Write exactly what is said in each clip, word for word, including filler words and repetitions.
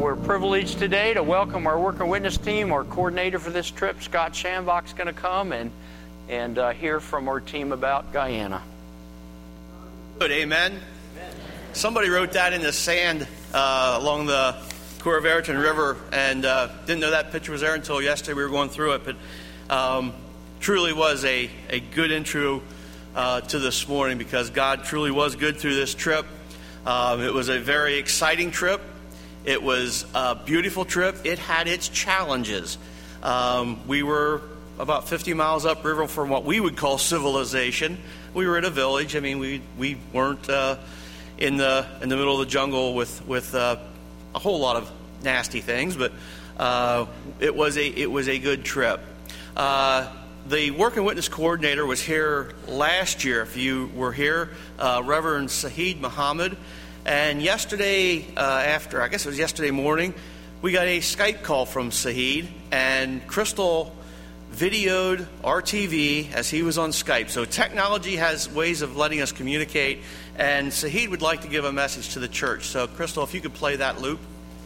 we're privileged today to welcome our Work and Witness team. Our coordinator for this trip, Scott Shambach's going to come and and uh, hear from our team about Guyana. Good, amen. Amen. Somebody wrote that in the sand uh, along the Corriverton River, and uh, didn't know that picture was there until yesterday. We were going through it, but um, truly was a, a good intro uh, to this morning, because God truly was good through this trip. Um, it was a very exciting trip. It was a beautiful trip. It had its challenges. Um, we were about fifty miles upriver from what we would call civilization. We were in a village. I mean, we we weren't uh, in the in the middle of the jungle with with uh, a whole lot of nasty things, but uh, it was a it was a good trip. Uh, the Work and Witness coordinator was here last year. If you were here, uh, Reverend Saheed Muhammad, and yesterday uh, after I guess it was yesterday morning, we got a Skype call from Saheed, and Crystal videoed our T V as he was on Skype. So technology has ways of letting us communicate, and Saheed would like to give a message to the church. So Crystal, if you could play that loop.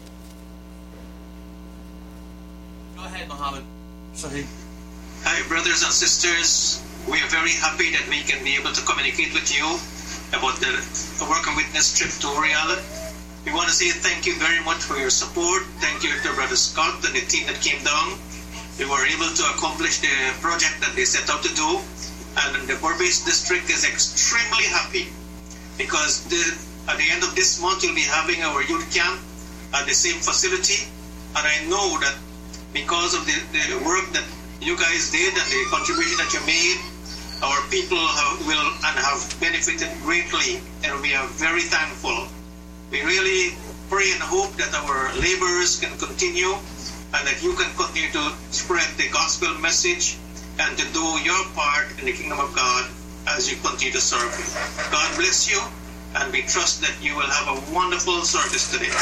Go ahead, Muhammad. Saheed. Hi, brothers and sisters. We are very happy that we can be able to communicate with you about the Work and Witness trip to Oriala. We want to say thank you very much for your support. Thank you to Brother Scott and the team that came down. We were able to accomplish the project that they set out to do, and the Burbase district is extremely happy because the, at the end of this month we'll be having our youth camp at the same facility, and I know that because of the, the work that you guys did and the contribution that you made, our people have, will and have benefited greatly, and we are very thankful. We really pray and hope that our labors can continue, and that you can continue to spread the gospel message and to do your part in the kingdom of God as you continue to serve Him. God bless you, and we trust that you will have a wonderful service today.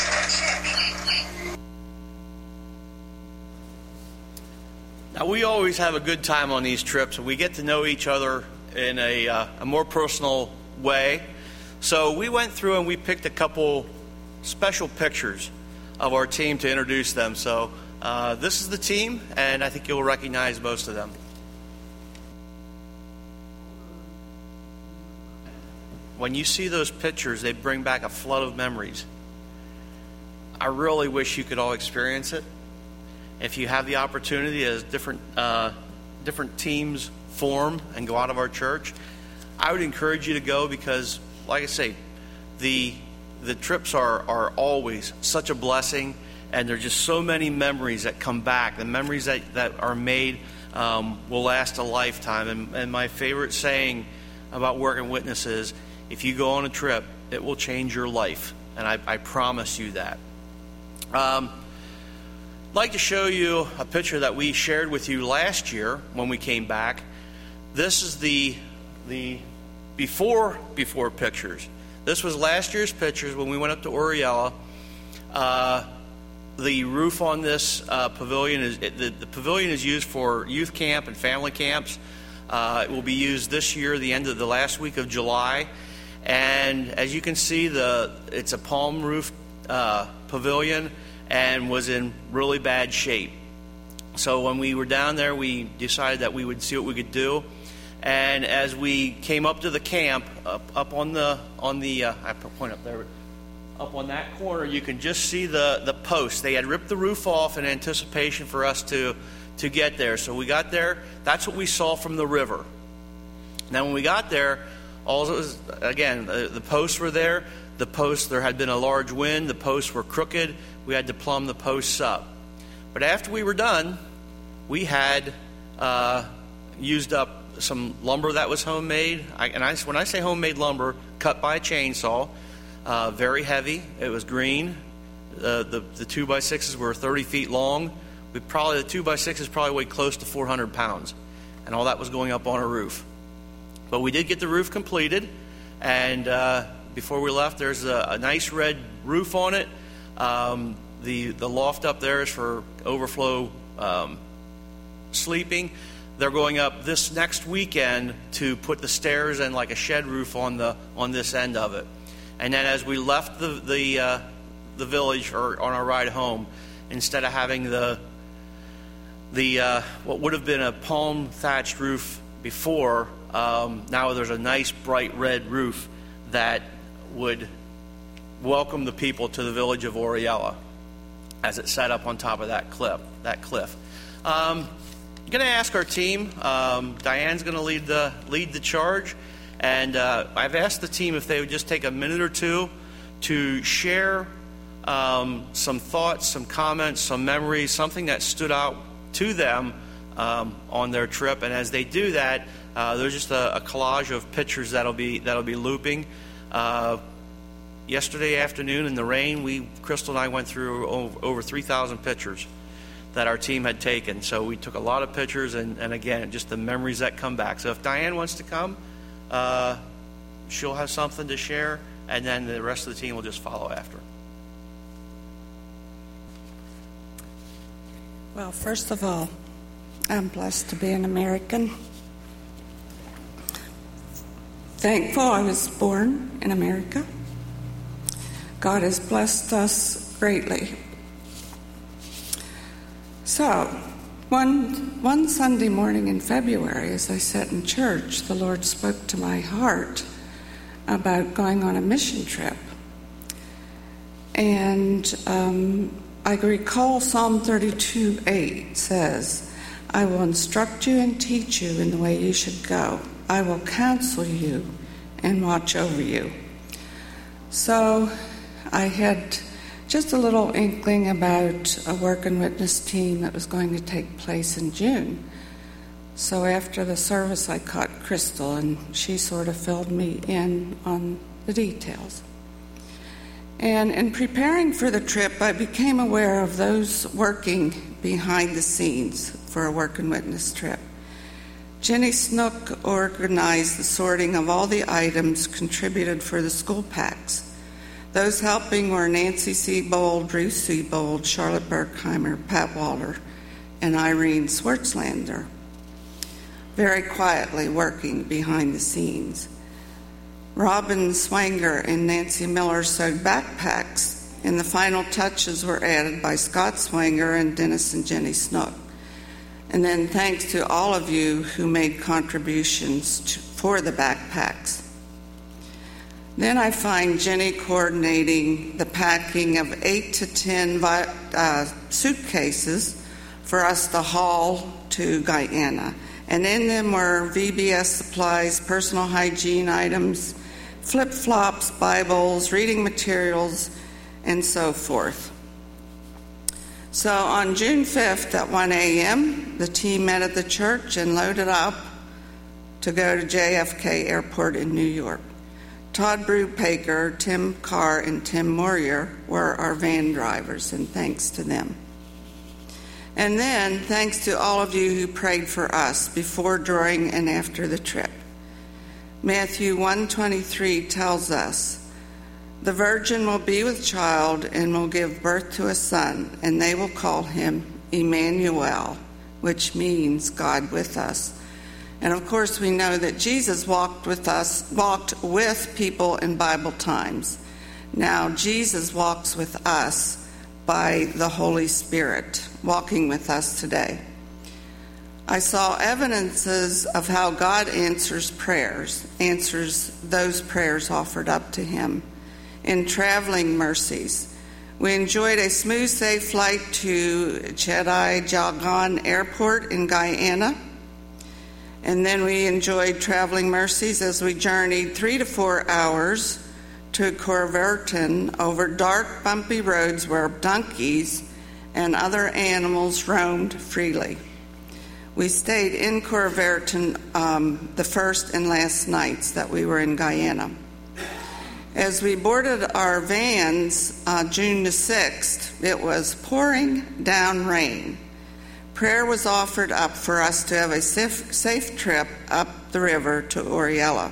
Now, we always have a good time on these trips, and we get to know each other in a, uh, a more personal way. So we went through and we picked a couple special pictures of our team to introduce them. So uh, this is the team, and I think you'll recognize most of them. When you see those pictures, they bring back a flood of memories. I really wish you could all experience it. If you have the opportunity, as different uh, different teams form and go out of our church, I would encourage you to go, because, like I say, the The trips are, are always such a blessing, and there are just so many memories that come back. The memories that, that are made um, will last a lifetime. And, and my favorite saying about Work and Witness is, if you go on a trip, it will change your life. And I, I promise you that. Um, I'd like to show you a picture that we shared with you last year when we came back. This is the the before before pictures. This was last year's pictures when we went up to Oriala. Uh, the roof on this uh, pavilion is it, the, the pavilion is used for youth camp and family camps. Uh, it will be used this year, the end of the last week of July. And as you can see, the it's a palm roof uh, pavilion and was in really bad shape. So when we were down there, we decided that we would see what we could do. And as we came up to the camp, up, up on the on the uh, I point up there, up on that corner, you can just see the the posts. They had ripped the roof off in anticipation for us to to get there. So we got there. That's what we saw from the river. Now, when we got there, all it was again the, the posts were there. The posts, there had been a large wind. The posts were crooked. We had to plumb the posts up. But after we were done, we had uh, used up some lumber that was homemade. I, and I, when I say homemade lumber, cut by a chainsaw, uh, very heavy. It was green. Uh, the the two by sixes were thirty feet long. We probably the two by sixes probably weighed close to four hundred pounds, and all that was going up on a roof. But we did get the roof completed, and uh, before we left, there's a, a nice red roof on it. Um, the the loft up there is for overflow um, sleeping. They're going up this next weekend to put the stairs and like a shed roof on the on this end of it. And then as we left the the uh, the village or on our ride home, instead of having the the uh, what would have been a palm thatched roof before, um, now there's a nice bright red roof that would welcome the people to the village of Oriella as it sat up on top of that cliff. That cliff. Um, I'm going to ask our team. Um, Diane's going to lead the lead the charge, and uh, I've asked the team if they would just take a minute or two to share um, some thoughts, some comments, some memories, something that stood out to them um, on their trip. And as they do that, uh, there's just a, a collage of pictures that'll be that'll be looping. Uh, yesterday afternoon in the rain, we Crystal and I went through over, over three thousand pictures that our team had taken. So we took a lot of pictures, and, and again, just the memories that come back. So if Diane wants to come, uh, she'll have something to share, and then the rest of the team will just follow after. Well, first of all, I'm blessed to be an American. Thankful I was born in America. God has blessed us greatly. So, one, one Sunday morning in February, as I sat in church, the Lord spoke to my heart about going on a mission trip. And um, I recall Psalm thirty-two eight says, I will instruct you and teach you in the way you should go. I will counsel you and watch over you. So I had just a little inkling about a work and witness team that was going to take place in June. So after the service, I caught Crystal, and she sort of filled me in on the details. And in preparing for the trip, I became aware of those working behind the scenes for a work and witness trip. Jenny Snook organized the sorting of all the items contributed for the school packs. Those helping were Nancy Siebold, Ruth Siebold, Charlotte Berkheimer, Pat Walter, and Irene Swartzlander, very quietly working behind the scenes. Robin Swanger and Nancy Miller sewed backpacks, and the final touches were added by Scott Swanger and Dennis and Jenny Snook. And then thanks to all of you who made contributions to, for the backpacks. Then I find Jenny coordinating the packing of eight to ten uh, suitcases for us to haul to Guyana. And in them were V B S supplies, personal hygiene items, flip-flops, Bibles, reading materials, and so forth. So on June fifth at one a.m., the team met at the church and loaded up to go to J F K Airport in New York. Todd Brubaker, Tim Carr, and Tim Moyer were our van drivers, and thanks to them. And then, thanks to all of you who prayed for us before, during, and after the trip. Matthew one twenty-three tells us, the virgin will be with child and will give birth to a son, and they will call him Emmanuel, which means God with us. And of course, we know that Jesus walked with us, walked with people in Bible times. Now, Jesus walks with us by the Holy Spirit, walking with us today. I saw evidences of how God answers prayers, answers those prayers offered up to him in traveling mercies. We enjoyed a smooth, safe flight to Chedai Jagan Airport in Guyana. And then we enjoyed traveling mercies as we journeyed three to four hours to Corverton over dark, bumpy roads where donkeys and other animals roamed freely. We stayed in Corverton um, the first and last nights that we were in Guyana. As we boarded our vans uh, June the sixth, it was pouring down rain. Prayer was offered up for us to have a safe, safe trip up the river to Oriella.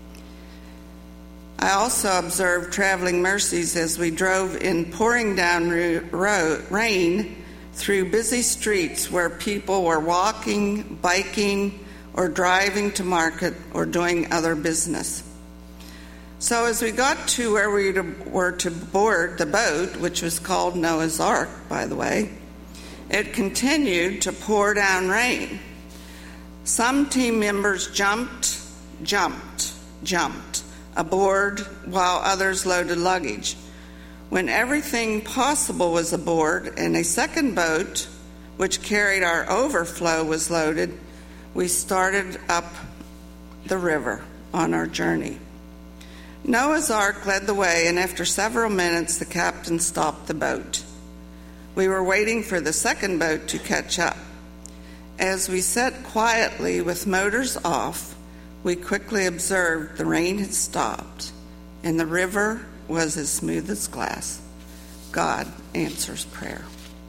I also observed traveling mercies as we drove in pouring down ro- rain through busy streets where people were walking, biking, or driving to market or doing other business. So as we got to where we were to board the boat, which was called Noah's Ark, by the way, it continued to pour down rain. Some team members jumped, jumped, jumped aboard while others loaded luggage. When everything possible was aboard and a second boat, which carried our overflow, was loaded, we started up the river on our journey. Noah's Ark led the way, and after several minutes, the captain stopped the boat. We were waiting for the second boat to catch up. As we sat quietly with motors off, we quickly observed the rain had stopped, and the river was as smooth as glass. God answers prayer.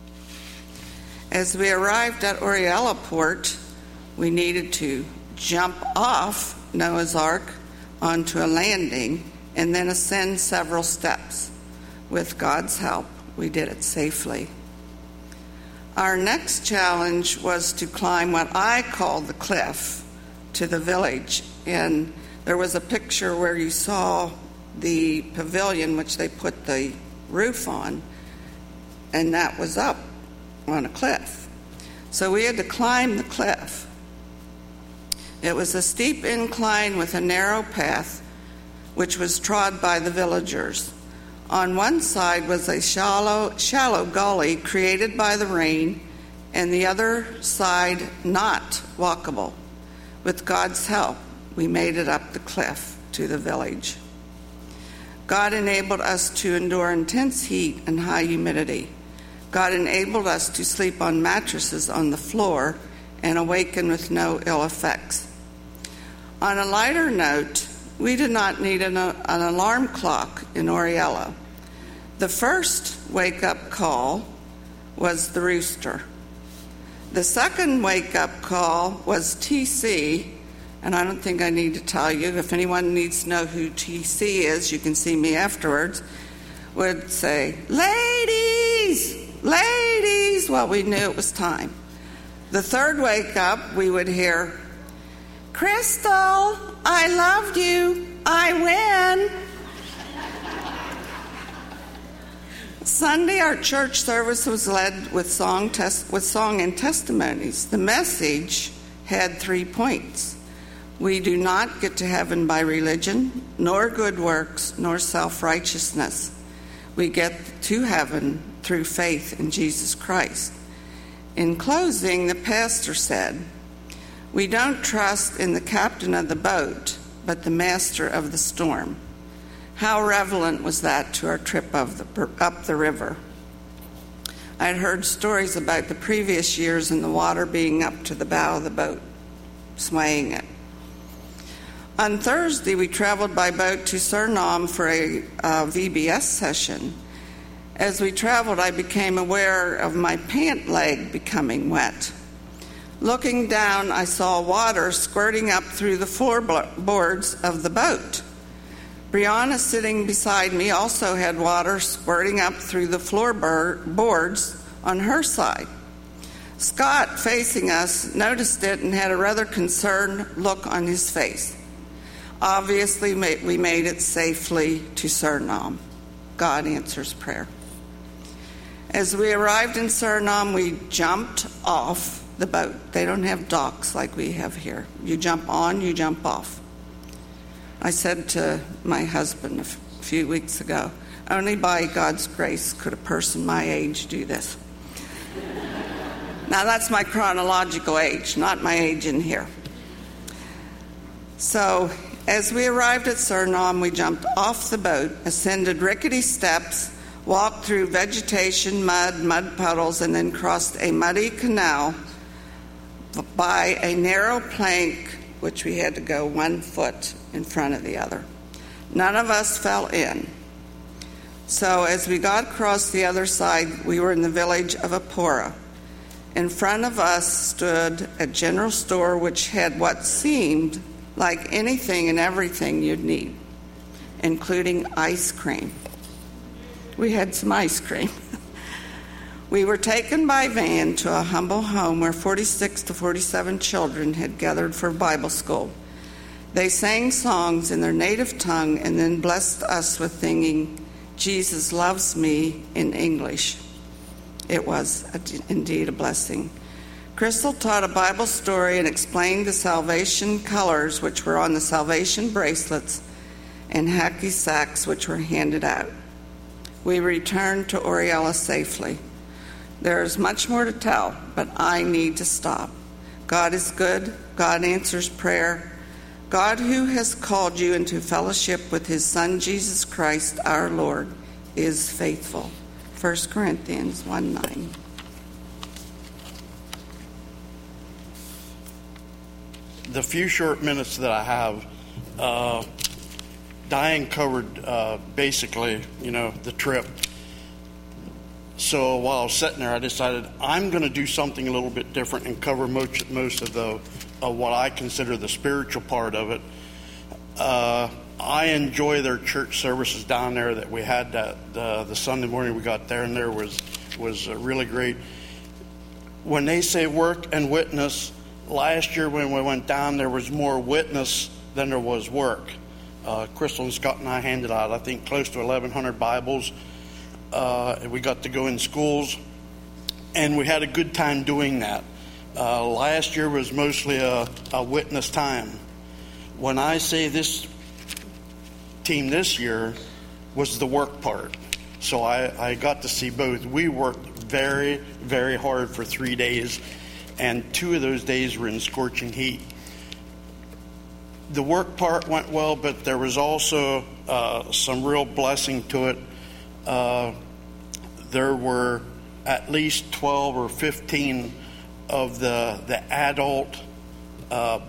As we arrived at Oriella Port, we needed to jump off Noah's Ark onto a landing and then ascend several steps. With God's help, we did it safely. Our next challenge was to climb what I call the cliff to the village. And there was a picture where you saw the pavilion, which they put the roof on, and that was up on a cliff. So we had to climb the cliff. It was a steep incline with a narrow path, which was trod by the villagers. On one side was a shallow, shallow gully created by the rain, and the other side not walkable. With God's help, we made it up the cliff to the village. God enabled us to endure intense heat and high humidity. God enabled us to sleep on mattresses on the floor and awaken with no ill effects. On a lighter note, we did not need an, an alarm clock in Oriella. The first wake-up call was the rooster. The second wake-up call was T C, and I don't think I need to tell you. If anyone needs to know who T C is, you can see me afterwards, would say, "Ladies, ladies." Well, we knew it was time. The third wake-up, we would hear, "Crystal, I loved you. I win." Sunday, our church service was led with song, tes- with song and testimonies. The message had three points. We do not get to heaven by religion, nor good works, nor self-righteousness. We get to heaven through faith in Jesus Christ. In closing, the pastor said, "We don't trust in the captain of the boat, but the master of the storm." How relevant was that to our trip of the, up the river? I had heard stories about the previous years and the water being up to the bow of the boat, swaying it. On Thursday, we traveled by boat to Suriname for a uh, V B S session. As we traveled, I became aware of my pant leg becoming wet. Looking down, I saw water squirting up through the floorboards of the boat. Brianna, sitting beside me, also had water squirting up through the floorboards on her side. Scott, facing us, noticed it and had a rather concerned look on his face. Obviously, we made it safely to Suriname. God answers prayer. As we arrived in Suriname, we jumped off the boat. They don't have docks like we have here. You jump on, you jump off. I said to my husband a f- few weeks ago, only by God's grace could a person my age do this. Now that's my chronological age, not my age in here. So as we arrived at Suriname, we jumped off the boat, ascended rickety steps, walked through vegetation, mud, mud puddles, and then crossed a muddy canal by a narrow plank, which we had to go one foot in front of the other. None of us fell in. So as we got across the other side, we were in the village of Apora. In front of us stood a general store which had what seemed like anything and everything you'd need, including ice cream. We had some ice cream. We were taken by van to a humble home where forty-six to forty-seven children had gathered for Bible school. They sang songs in their native tongue and then blessed us with singing, "Jesus Loves Me," in English. It was a, indeed a blessing. Crystal taught a Bible story and explained the salvation colors which were on the salvation bracelets and hacky sacks which were handed out. We returned to Oriella safely. There is much more to tell, but I need to stop. God is good. God answers prayer. God, who has called you into fellowship with his Son, Jesus Christ, our Lord, is faithful. First Corinthians one nine. The few short minutes that I have, uh, Diane covered uh, basically, you know, the trip. So while I was sitting there, I decided I'm going to do something a little bit different and cover most, most of the of what I consider the spiritual part of it. Uh, I enjoy their church services down there that we had that uh, the Sunday morning we got there, and there was was uh, really great. When they say work and witness, last year when we went down, there was more witness than there was work. Uh, Crystal and Scott and I handed out, I think, close to eleven hundred Bibles. Uh, we got to go in schools, and we had a good time doing that. Uh, last year was mostly a, a witness time. When I say this team this year was the work part, so I, I got to see both. We worked very, very hard for three days, and two of those days were in scorching heat. The work part went well, but there was also uh, some real blessing to it. Uh, there were at least twelve or fifteen of the the adult uh,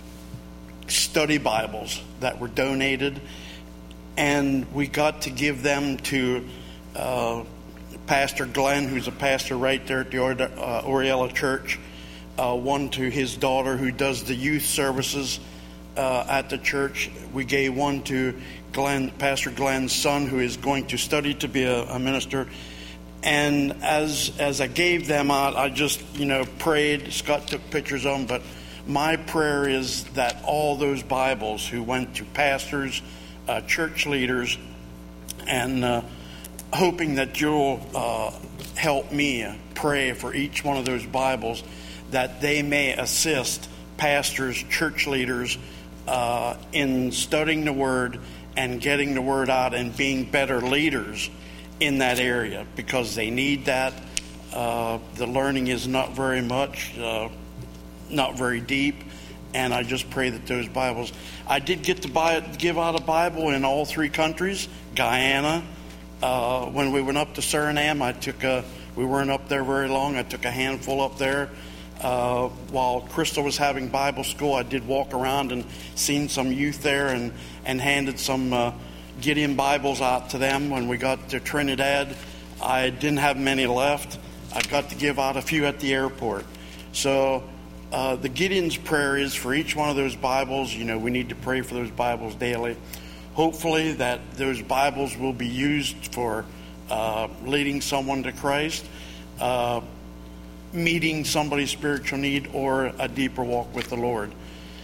study Bibles that were donated, and we got to give them to uh, Pastor Glenn, who's a pastor right there at the uh, Oriella Church, uh, one to his daughter who does the youth services uh, at the church. We gave one to Glenn, Pastor Glenn's son, who is going to study to be a, a minister. And as as I gave them out, I just, you know, prayed. Scott took pictures of them, but my prayer is that all those Bibles who went to pastors, uh, church leaders, and uh, hoping that you'll uh, help me pray for each one of those Bibles, that they may assist pastors, church leaders uh, in studying the Word and getting the Word out and being better leaders in that area, because they need that. Uh, the learning is not very much, uh, not very deep, and I just pray that those Bibles. I did get to buy give out a Bible in all three countries. Guyana, uh, when we went up to Suriname, I took a. We weren't up there very long. I took a handful up there. Uh, while Crystal was having Bible school, I did walk around and seen some youth there, and and handed some Uh, Gideon Bibles out to them. When we got to Trinidad, I didn't have many left. I got to give out a few at the airport. So uh, the Gideon's prayer is for each one of those Bibles. You know, we need to pray for those Bibles daily. Hopefully that those Bibles will be used for uh, leading someone to Christ, uh, meeting somebody's spiritual need, or a deeper walk with the Lord.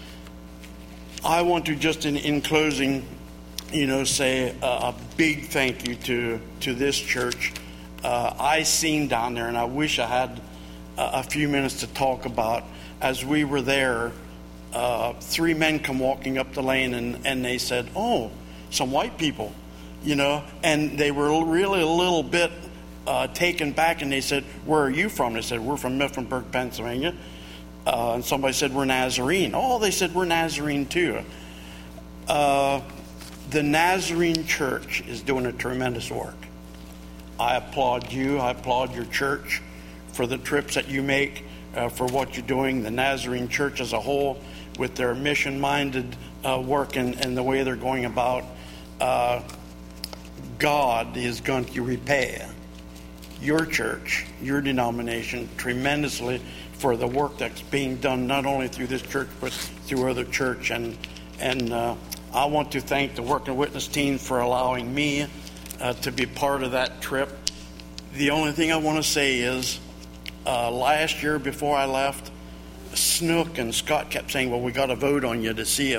I want to just in, in closing, you know, say a, a big thank you to, to this church. Uh, I seen down there, and I wish I had a, a few minutes to talk about, as we were there, uh, three men come walking up the lane, and, and they said, "Oh, some white people," you know, and they were really a little bit uh, taken back, and they said, "Where are you from?" They said, "We're from Mifflinburg, Pennsylvania." Uh, and somebody said, "We're Nazarene." Oh, they said, "We're Nazarene too." Uh, The Nazarene Church is doing a tremendous work. I applaud you. I applaud your church for the trips that you make, uh, for what you're doing. The Nazarene Church as a whole, with their mission-minded uh, work and, and the way they're going about. Uh, God is going to repay your church, your denomination, tremendously for the work that's being done, not only through this church, but through other church. And, and uh, I want to thank the Work and Witness team for allowing me uh, to be part of that trip. The only thing I want to say is, uh, last year before I left, Snook and Scott kept saying, "Well, we got to vote on you to see if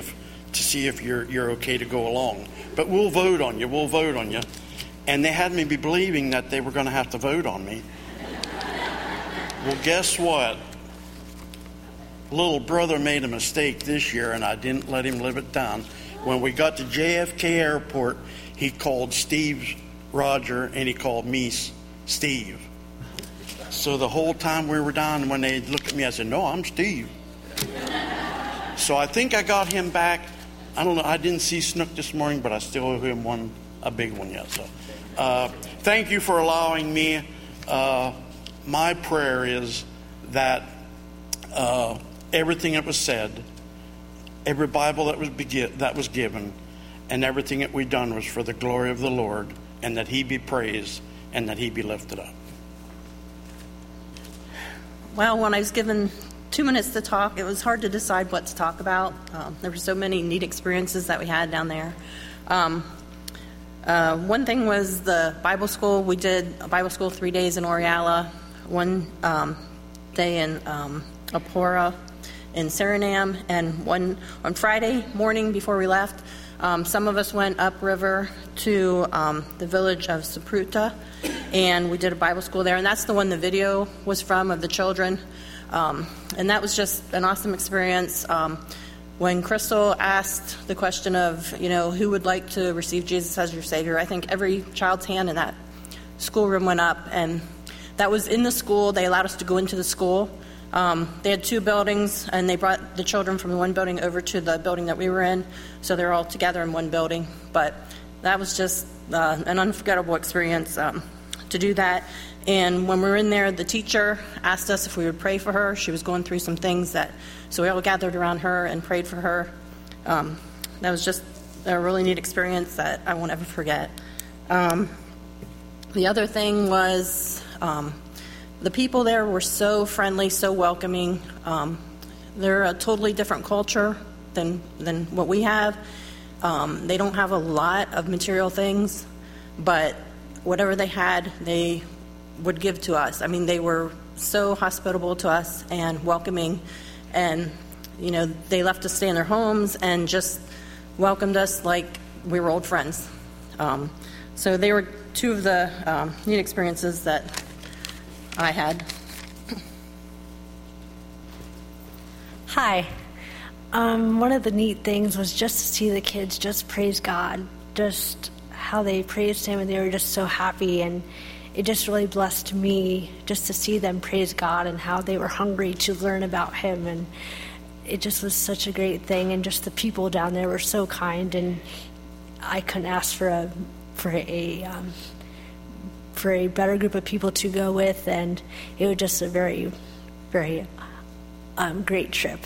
to see if you're you're okay to go along. But we'll vote on you. We'll vote on you. And they had me be believing that they were going to have to vote on me. Well, guess what? Little brother made a mistake this year, and I didn't let him live it down. When we got to J F K Airport, he called Steve Roger, and he called me Steve. So the whole time we were down, when they looked at me, I said, "No, I'm Steve." So I think I got him back. I don't know. I didn't see Snook this morning, but I still owe him one, a big one yet. So uh, thank you for allowing me. Uh, my prayer is that uh, everything that was said, every Bible that was begi- that was given, and everything that we've done was for the glory of the Lord, and that He be praised and that He be lifted up. Well, when I was given two minutes to talk, it was hard to decide what to talk about. Um, there were so many neat experiences that we had down there. Um, uh, one thing was the Bible school. We did a Bible school three days in Oriala, one um, day in um, Apora, in Suriname, and one on Friday morning before we left. Um, some of us went upriver to um, the village of Sapruta, and we did a Bible school there, and that's the one the video was from, of the children. Um, and that was just an awesome experience. Um, when Crystal asked the question of, you know, who would like to receive Jesus as your Savior, I think every child's hand in that schoolroom went up, and that was in the school. They allowed us to go into the school. Um, they had two buildings, and they brought the children from the one building over to the building that we were in, so they're all together in one building. But that was just uh, an unforgettable experience um, to do that. And when we were in there, the teacher asked us if we would pray for her. She was going through some things, that, so we all gathered around her and prayed for her. Um, that was just a really neat experience that I won't ever forget. Um, the other thing was... Um, The people there were so friendly, so welcoming. Um, they're a totally different culture than than what we have. Um, they don't have a lot of material things, but whatever they had, they would give to us. I mean, they were so hospitable to us and welcoming, and you know, they left us stay in their homes and just welcomed us like we were old friends. Um, so they were two of the um, neat experiences that I had. Hi. Um, one of the neat things was just to see the kids just praise God, just how they praised Him, and they were just so happy, and it just really blessed me just to see them praise God and how they were hungry to learn about Him, and it just was such a great thing. And just the people down there were so kind, and I couldn't ask for a for a um, for a better group of people to go with, and it was just a very, very um, great trip.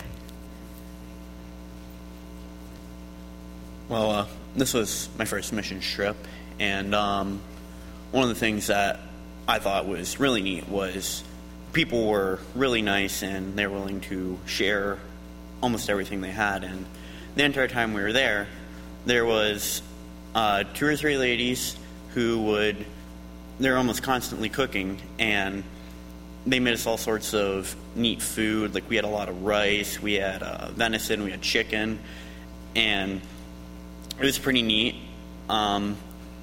Well, uh, this was my first mission trip, and um, one of the things that I thought was really neat was people were really nice, and they were willing to share almost everything they had. And the entire time we were there, there was uh, two or three ladies who would they're almost constantly cooking, and they made us all sorts of neat food. Like, we had a lot of rice, we had uh, venison, we had chicken, and it was pretty neat. Um,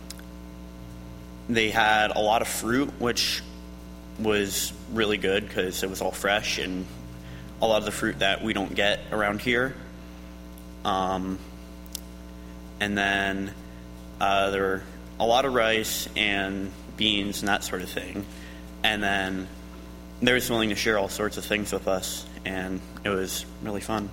they had a lot of fruit, which was really good because it was all fresh, and a lot of the fruit that we don't get around here. Um, and then uh, there were a lot of rice and beans and that sort of thing, and then they were willing to share all sorts of things with us, and it was really fun.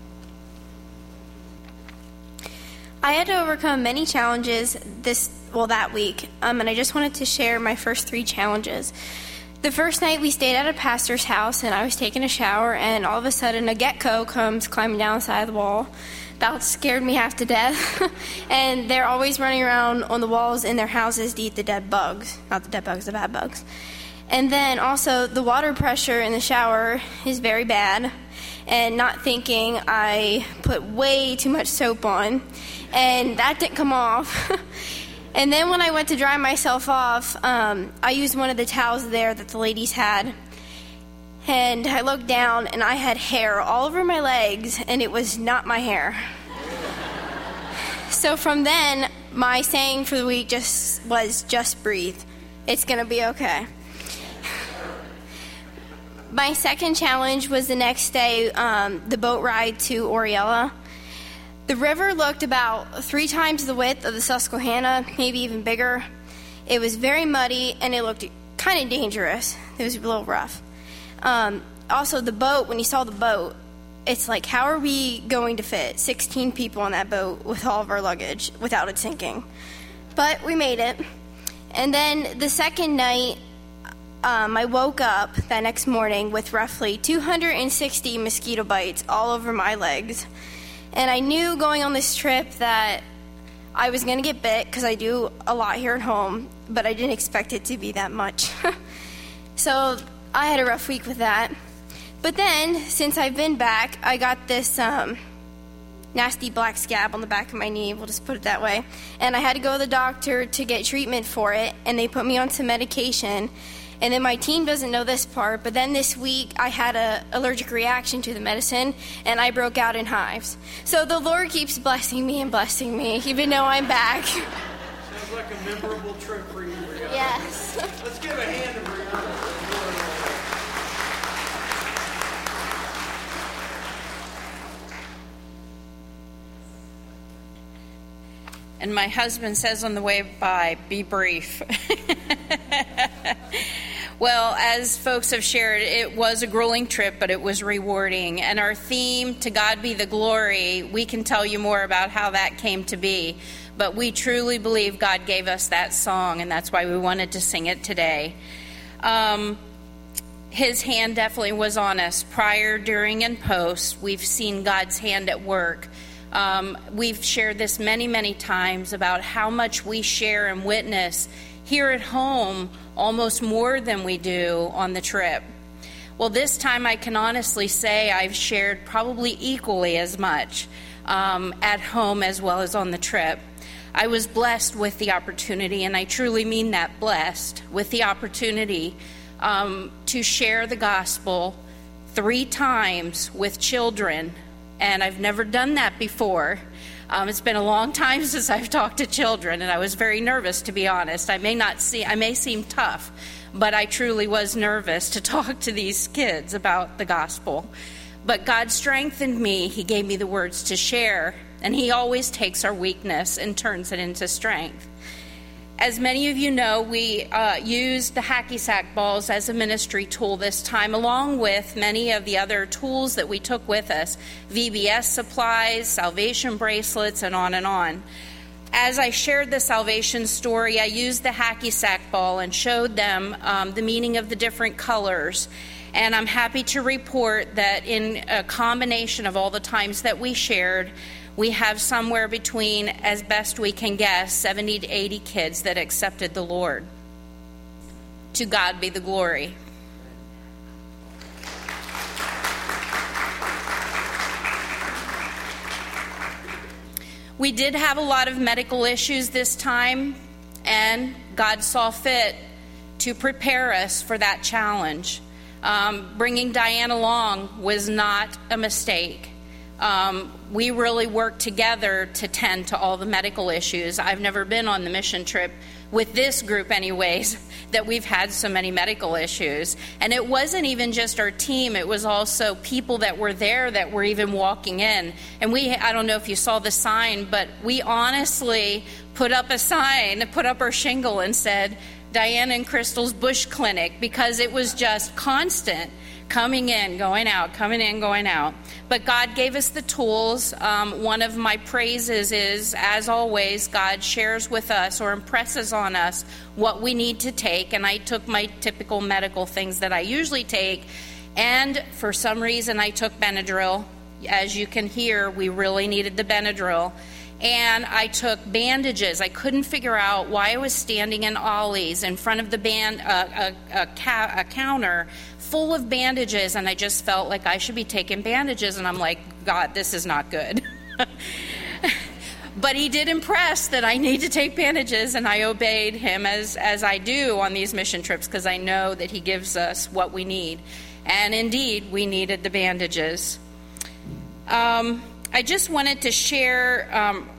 I had to overcome many challenges this well that week, um, and I just wanted to share my first three challenges. The first night we stayed at a pastor's house, and I was taking a shower, and all of a sudden a gecko comes climbing down the side of the wall. About scared me half to death. And they're always running around on the walls in their houses to eat the dead bugs. Not the dead bugs, the bad bugs. And then also the water pressure in the shower is very bad. And not thinking, I put way too much soap on, and that didn't come off. And then when I went to dry myself off, um, I used one of the towels there that the ladies had. And I looked down, and I had hair all over my legs, and it was not my hair. So from then, my saying for the week just was, just breathe. It's going to be okay. My second challenge was the next day, um, the boat ride to Oriella. The river looked about three times the width of the Susquehanna, maybe even bigger. It was very muddy, and it looked kind of dangerous. It was a little rough. Um, also, the boat, when you saw the boat, it's like, how are we going to fit sixteen people on that boat with all of our luggage without it sinking? But we made it. And then the second night, um, I woke up that next morning with roughly two hundred sixty mosquito bites all over my legs. And I knew going on this trip that I was going to get bit because I do a lot here at home, but I didn't expect it to be that much. So I had a rough week with that. But then, since I've been back, I got this um, nasty black scab on the back of my knee, we'll just put it that way. And I had to go to the doctor to get treatment for it, and they put me on some medication. And then my team doesn't know this part, but then this week I had an allergic reaction to the medicine, and I broke out in hives. So the Lord keeps blessing me and blessing me, even though I'm back. Sounds like a memorable trip for you, Brianna. Yes. Let's give a hand to Brianna. And my husband says on the way by, be brief. Well, as folks have shared, it was a grueling trip, but it was rewarding. And our theme, To God Be the Glory, we can tell you more about how that came to be. But we truly believe God gave us that song, and that's why we wanted to sing it today. Um, his hand definitely was on us prior, during, and post. We've seen God's hand at work. Um, we've shared this many, many times about how much we share and witness here at home, almost more than we do on the trip. Well, this time I can honestly say I've shared probably equally as much um, at home as well as on the trip. I was blessed with the opportunity, and I truly mean that, blessed with the opportunity um, to share the gospel three times with children. And I've never done that before. Um, it's been a long time since I've talked to children, and I was very nervous, to be honest. I may not see, I may seem tough, but I truly was nervous to talk to these kids about the gospel. But God strengthened me. He gave me the words to share, and He always takes our weakness and turns it into strength. As many of you know, we uh, used the hacky sack balls as a ministry tool this time, along with many of the other tools that we took with us, V B S supplies, salvation bracelets, and on and on. As I shared the salvation story, I used the hacky sack ball and showed them um, the meaning of the different colors. And I'm happy to report that in a combination of all the times that we shared, we have somewhere between, as best we can guess, seventy to eighty kids that accepted the Lord. To God be the glory. We did have a lot of medical issues this time, and God saw fit to prepare us for that challenge. Um, bringing Diane along was not a mistake. Um, we really worked together to tend to all the medical issues. I've never been on the mission trip with this group anyways, that we've had so many medical issues. And it wasn't even just our team, it was also people that were there that were even walking in. And we, I don't know if you saw the sign, but we honestly put up a sign, put up our shingle and said, Diane and Crystal's Bush Clinic, because it was just constant. Coming in, going out, coming in, going out. But God gave us the tools. Um, one of my praises is, as always, God shares with us or impresses on us what we need to take. And I took my typical medical things that I usually take. And for some reason, I took Benadryl. As you can hear, we really needed the Benadryl. And I took bandages. I couldn't figure out why I was standing in Ollie's in front of the band, uh, a, a, ca- a counter full of bandages, and I just felt like I should be taking bandages, and I'm like, God, this is not good. But He did impress that I need to take bandages, and I obeyed Him as, as I do on these mission trips, because I know that He gives us what we need. And indeed, we needed the bandages. Um, I just wanted to share um,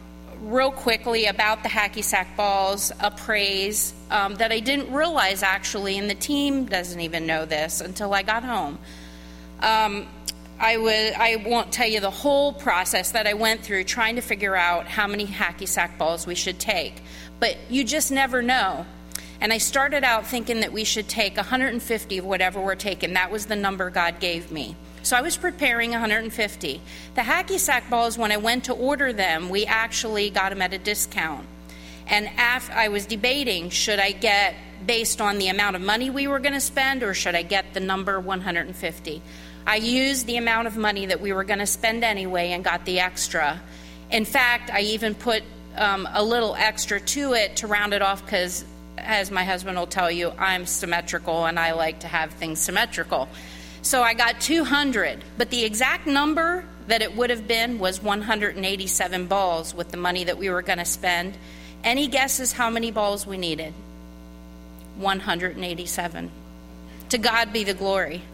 real quickly about the hacky sack balls, a praise um, that I didn't realize actually, and the team doesn't even know this until I got home. Um, I, would, I won't tell you the whole process that I went through trying to figure out how many hacky sack balls we should take, but you just never know. And I started out thinking that we should take one hundred fifty of whatever we're taking. That was the number God gave me. So I was preparing one hundred fifty. The hacky sack balls, when I went to order them, we actually got them at a discount. And after I was debating, should I get based on the amount of money we were going to spend, or should I get the number one hundred fifty? I used the amount of money that we were going to spend anyway and got the extra. In fact, I even put um, a little extra to it to round it off because, as my husband will tell you, I'm symmetrical and I like to have things symmetrical. So I got two hundred, but the exact number that it would have been was one hundred eighty-seven balls with the money that we were going to spend. Any guesses how many balls we needed? one hundred eighty-seven. To God be the glory.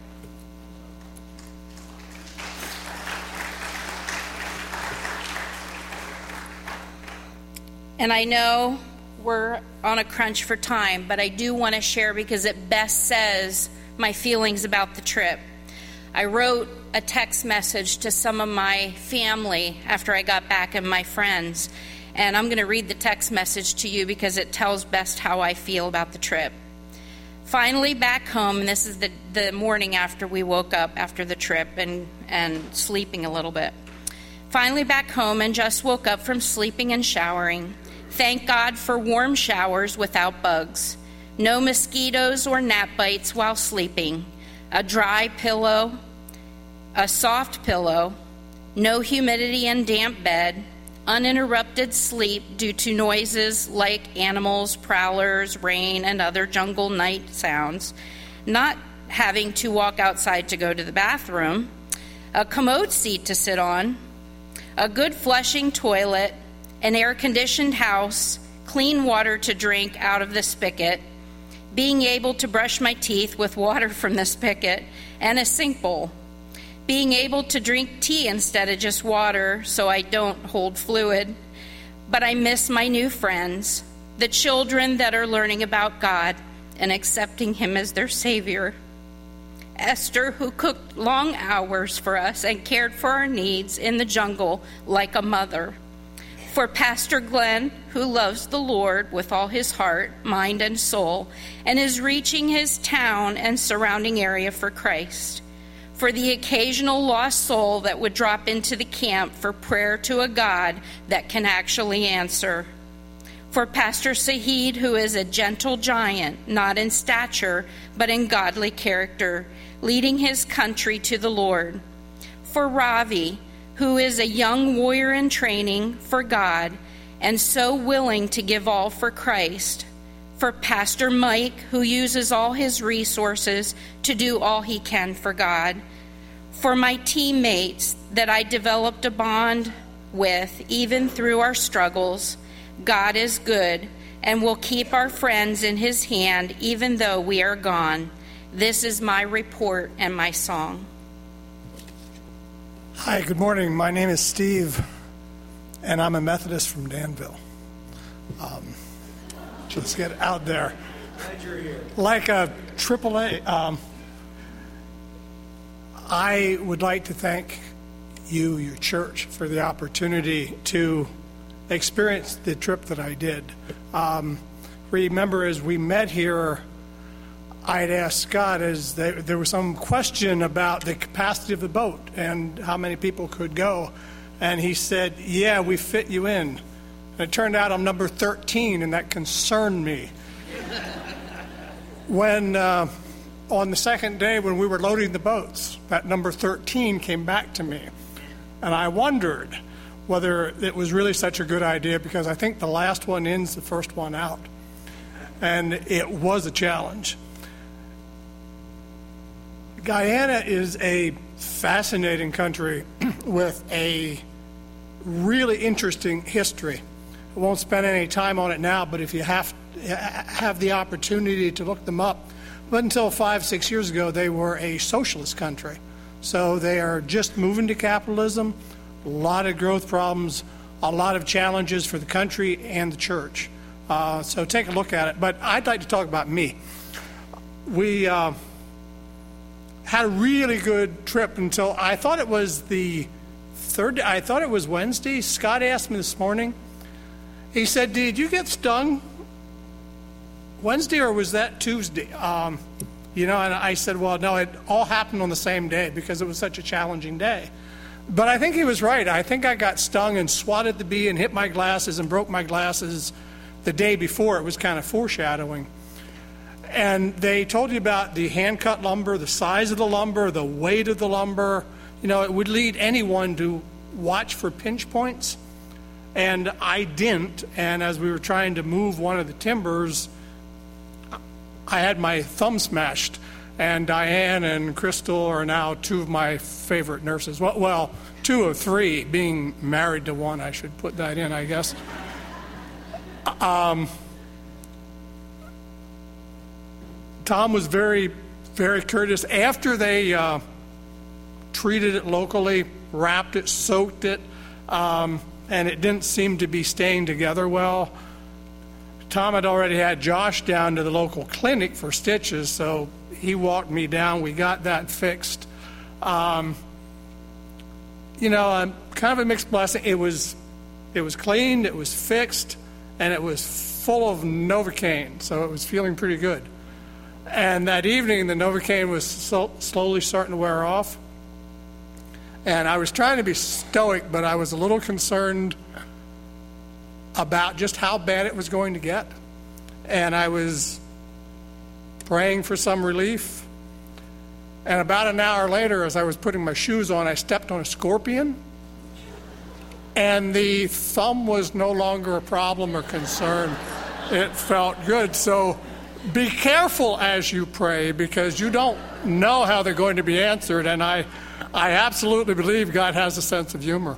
And I know we're on a crunch for time, but I do want to share because it best says my feelings about the trip. I wrote a text message to some of my family after I got back and my friends, and I'm going to read the text message to you because it tells best how I feel about the trip. Finally back home, and this is the, the morning after we woke up after the trip and, and sleeping a little bit. Finally back home and just woke up from sleeping and showering. Thank God for warm showers without bugs. No mosquitoes or gnat bites while sleeping. A dry pillow, a soft pillow, no humidity and damp bed, uninterrupted sleep due to noises like animals, prowlers, rain, and other jungle night sounds, not having to walk outside to go to the bathroom, a commode seat to sit on, a good flushing toilet, an air-conditioned house, clean water to drink out of the spigot, being able to brush my teeth with water from the spigot, and a sink bowl, being able to drink tea instead of just water so I don't hold fluid. But I miss my new friends, the children that are learning about God and accepting Him as their Savior. Esther, who cooked long hours for us and cared for our needs in the jungle like a mother. For Pastor Glenn, who loves the Lord with all his heart, mind, and soul, and is reaching his town and surrounding area for Christ. For the occasional lost soul that would drop into the camp for prayer to a God that can actually answer. For Pastor Sahid, who is a gentle giant, not in stature, but in godly character, leading his country to the Lord. For Ravi, who is a young warrior in training for God and so willing to give all for Christ. For Pastor Mike, who uses all his resources to do all he can for God. For my teammates that I developed a bond with even through our struggles. God is good and will keep our friends in His hand even though we are gone. This is my report and my song. Hi, good morning. My name is Steve, and I'm a Methodist from Danville. Um, let's get out there. Glad you're here. Like a triple A, um, I would like to thank you, your church, for the opportunity to experience the trip that I did. Um, remember, as we met here, I had asked Scott, as there, there was some question about the capacity of the boat and how many people could go. And he said, yeah, we fit you in. And it turned out I'm number thirteen, and that concerned me. When, uh, on the second day when we were loading the boats, that number thirteen came back to me. And I wondered whether it was really such a good idea, because I think the last one in's the first one out. And it was a challenge. Guyana is a fascinating country with a really interesting history. I won't spend any time on it now, but if you have have the opportunity to look them up. But until five, six years ago, they were a socialist country. So they are just moving to capitalism, a lot of growth problems, a lot of challenges for the country and the church. Uh, so take a look at it. But I'd like to talk about me. We uh, had a really good trip until I thought it was the third. I thought it was Wednesday. Scott asked me this morning. He said, "Did you get stung Wednesday or was that Tuesday?" Um, you know, and I said, "Well, no, it all happened on the same day because it was such a challenging day." But I think he was right. I think I got stung and swatted the bee and hit my glasses and broke my glasses the day before. It was kind of foreshadowing. And they told you about the hand-cut lumber, the size of the lumber, the weight of the lumber. You know, it would lead anyone to watch for pinch points. And I didn't. And as we were trying to move one of the timbers, I had my thumb smashed. And Diane and Crystal are now two of my favorite nurses. Well, well, two of three, being married to one. I should put that in, I guess. Um, Tom was very, very courteous. After they uh, treated it locally, wrapped it, soaked it, um, and it didn't seem to be staying together well, Tom had already had Josh down to the local clinic for stitches, so he walked me down. We got that fixed. Um, you know, um, kind of a mixed blessing. It was, it was cleaned, it was fixed, and it was full of Novocaine, so it was feeling pretty good. And that evening, the Novocaine was so, slowly starting to wear off. And I was trying to be stoic, but I was a little concerned about just how bad it was going to get. And I was praying for some relief. And about an hour later, as I was putting my shoes on, I stepped on a scorpion. And the thumb was no longer a problem or concern. It felt good. So be careful as you pray, because you don't know how they're going to be answered. And I, I absolutely believe God has a sense of humor.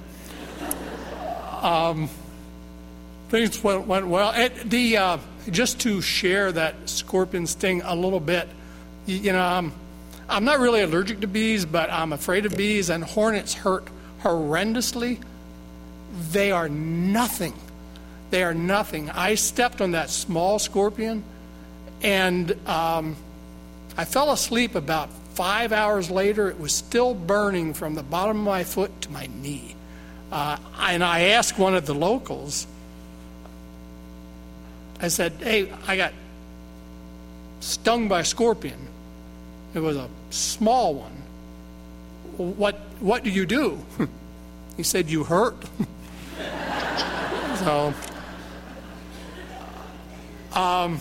Um, things went, went well. It, the uh, just to share that scorpion sting a little bit, you, you know, I'm, I'm not really allergic to bees, but I'm afraid of bees, and hornets hurt horrendously. They are nothing. They are nothing. I stepped on that small scorpion, and um, I fell asleep about five hours later. It was still burning from the bottom of my foot to my knee. Uh, and I asked one of the locals, I said, "Hey, I got stung by a scorpion. It was a small one. What, what do you do?" He said, "You hurt." So, um,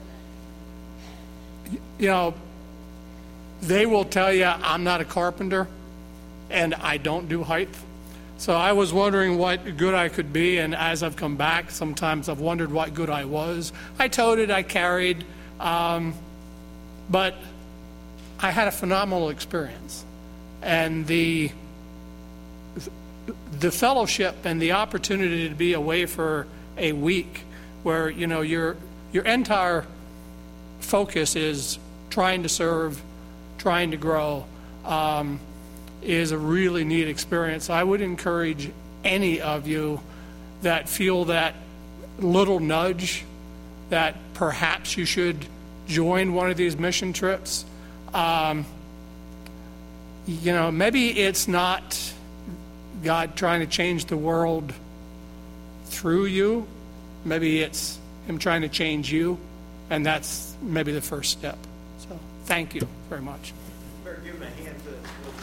you know, they will tell you I'm not a carpenter and I don't do height. So I was wondering what good I could be, and as I've come back, sometimes I've wondered what good I was. I toted, I carried, um, but I had a phenomenal experience. And the the fellowship and the opportunity to be away for a week where, you know, your your entire focus is trying to serve, trying to grow, um, is a really neat experience. I would encourage any of you that feel that little nudge that perhaps you should join one of these mission trips. Um, you know, maybe it's not God trying to change the world through you. Maybe it's Him trying to change you, and that's maybe the first step. So thank you very much. Better give him a hand for this.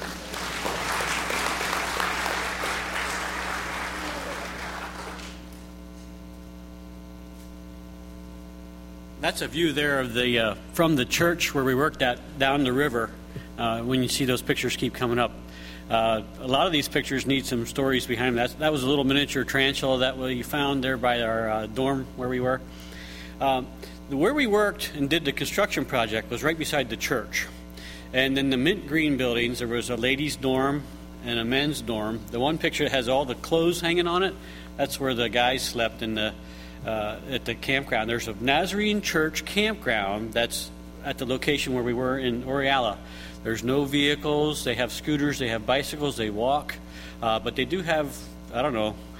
That's a view there of the uh, from the church where we worked at down the river. Uh, when you see those pictures keep coming up, uh, a lot of these pictures need some stories behind them. That's, that was a little miniature tarantula that we found there by our uh, dorm where we were. Um, where we worked and did the construction project was right beside the church. And in the mint green buildings, there was a ladies' dorm and a men's dorm. The one picture has all the clothes hanging on it. That's where the guys slept in the uh, at the campground. There's a Nazarene Church campground that's at the location where we were in Oriala. There's no vehicles. They have scooters. They have bicycles. They walk. Uh, but they do have, I don't know,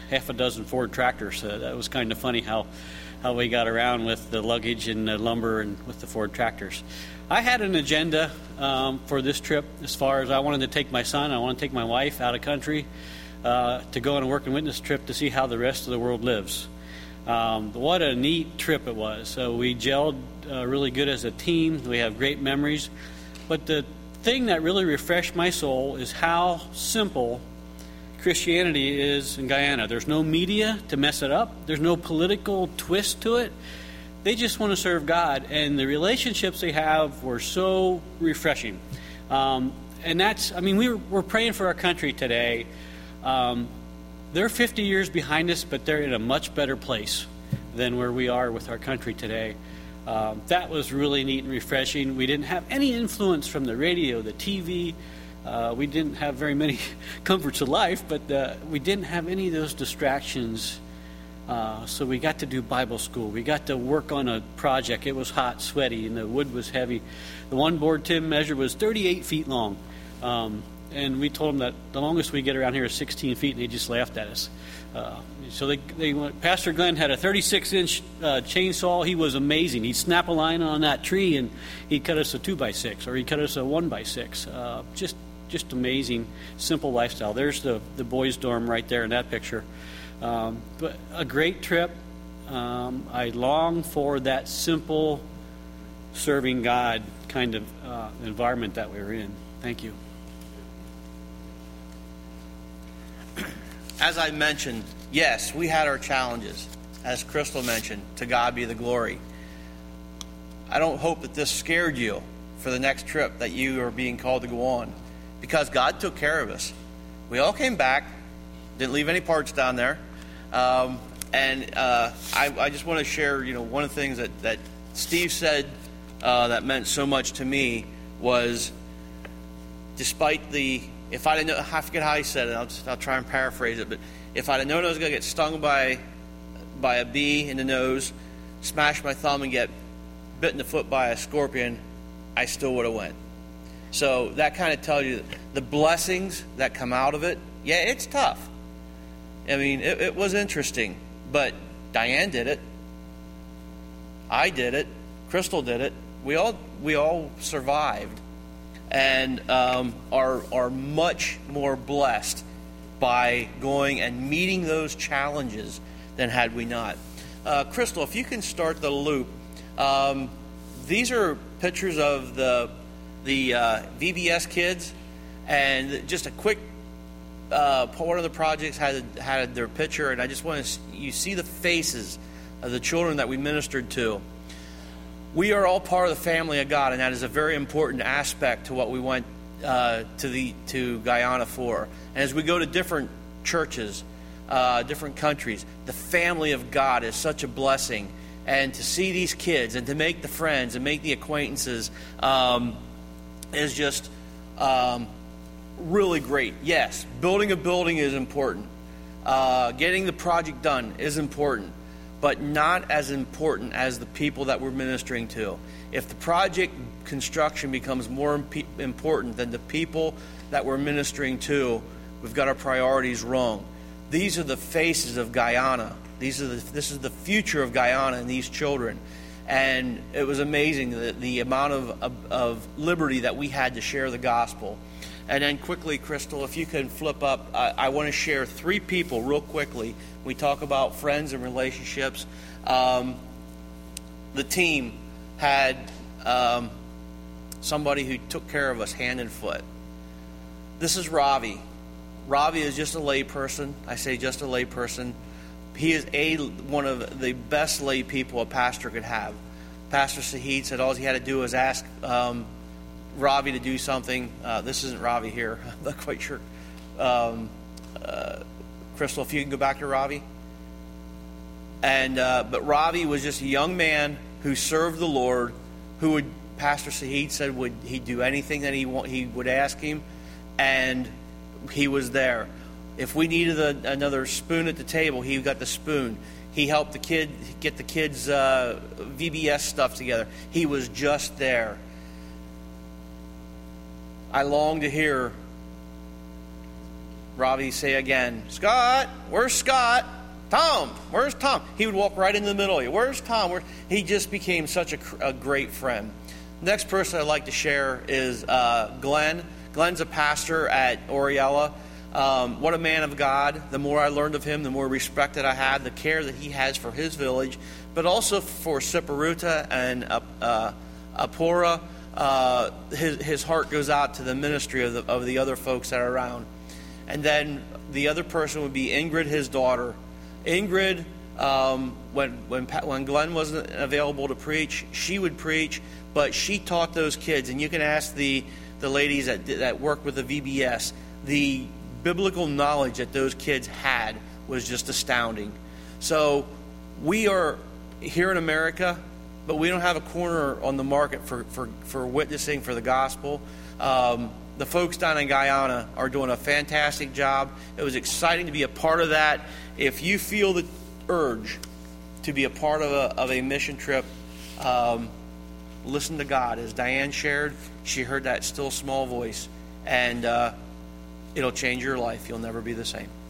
half a dozen Ford tractors. Uh, that was kind of funny how, how we got around with the luggage and the lumber and with the Ford tractors. I had an agenda um, for this trip as far as I wanted to take my son, I wanted to take my wife out of country uh, to go on a work and witness trip to see how the rest of the world lives. Um, what a neat trip it was. So we gelled uh, really good as a team. We have great memories. But the thing that really refreshed my soul is how simple Christianity is in Guyana. There's no media to mess it up. There's no political twist to it. They just want to serve God, and the relationships they have were so refreshing. Um, and that's, I mean, we were, we're praying for our country today. Um, they're fifty years behind us, but they're in a much better place than where we are with our country today. Um, that was really neat and refreshing. We didn't have any influence from the radio, the T V. Uh, we didn't have very many comforts of life, but uh, we didn't have any of those distractions. Uh, so we got to do Bible school. We got to work on a project. It was hot, sweaty, and the wood was heavy. The one board Tim measured was thirty-eight feet long. Um, and we told him that the longest we get around here is sixteen feet, and they just laughed at us. Uh, so they, they went, Pastor Glenn had a thirty-six inch uh, chainsaw. He was amazing. He'd snap a line on that tree, and he'd cut us a two by six, or he'd cut us a one by six. Uh, just just amazing, simple lifestyle. There's the, the boys' dorm right there in that picture. Um, but a great trip. Um, I long for that simple, serving God kind of uh, environment that we were in. Thank you. As I mentioned, yes, we had our challenges. As Crystal mentioned, to God be the glory. I don't hope that this scared you for the next trip that you are being called to go on, because God took care of us. We all came back, didn't leave any parts down there. Um, and uh, I, I just want to share, you know, one of the things that, that Steve said uh, that meant so much to me was, despite the, if I didn't know, I forget how he said it, I'll, just, I'll try and paraphrase it, but if I'd have known I was going to get stung by, by a bee in the nose, smash my thumb and get bit in the foot by a scorpion, I still would have went. So that kind of tells you the blessings that come out of it. Yeah, it's tough. I mean, it, it was interesting, but Diane did it. I did it. Crystal did it. We all we all survived, and um, are are much more blessed by going and meeting those challenges than had we not. Uh, Crystal, if you can start the loop. Um, these are pictures of the the uh, V B S kids, and just a quick. Uh, one of the projects had had their picture, and I just want to you see the faces of the children that we ministered to. We are all part of the family of God, and that is a very important aspect to what we went uh, to the to Guyana for. And as we go to different churches, uh, different countries, the family of God is such a blessing. And to see these kids and to make the friends and make the acquaintances um, is just. Um, Really great. Yes, building a building is important. Uh, getting the project done is important, but not as important as the people that we're ministering to. If the project construction becomes more imp- important than the people that we're ministering to, we've got our priorities wrong. These are the faces of Guyana. These are the, this is the future of Guyana and these children. And it was amazing the, the amount of, of, of liberty that we had to share the gospel. And then quickly, Crystal, if you can flip up, I, I want to share three people real quickly. We talk about friends and relationships. Um, the team had um, somebody who took care of us hand and foot. This is Ravi. Ravi is just a lay person. I say just a lay person. He is a one of the best lay people a pastor could have. Pastor Sahid said all he had to do was ask um, Ravi to do something. Uh, this isn't Ravi here. I'm not quite sure. Um, uh, Crystal, if you can go back to Ravi. And uh, but Ravi was just a young man who served the Lord, who would, Pastor Sahid said, would he do anything that he want, he would ask him, and he was there. If we needed a, another spoon at the table, he got the spoon. He helped the kid get the kids' uh, V B S stuff together. He was just there. I long to hear Ravi say again, Scott, where's Scott? Tom, where's Tom? He would walk right in the middle of you. Where's Tom? Where? He just became such a, a great friend. Next person I'd like to share is uh, Glenn. Glenn's a pastor at Oriella. Um, what a man of God. The more I learned of him, the more respect that I had, the care that he has for his village, but also for Siparuta and uh, uh, Apora. Uh, his, his heart goes out to the ministry of the, of the other folks that are around. And then the other person would be Ingrid, his daughter. Ingrid, um, when when when Glenn wasn't available to preach, she would preach, but she taught those kids. And you can ask the, the ladies that that work with the V B S. The biblical knowledge that those kids had was just astounding. So we are here in America, but we don't have a corner on the market for, for, for witnessing for the gospel. Um, the folks down in Guyana are doing a fantastic job. It was exciting to be a part of that. If you feel the urge to be a part of a, of a mission trip, um, listen to God. As Diane shared, she heard that still small voice, and uh, it'll change your life. You'll never be the same.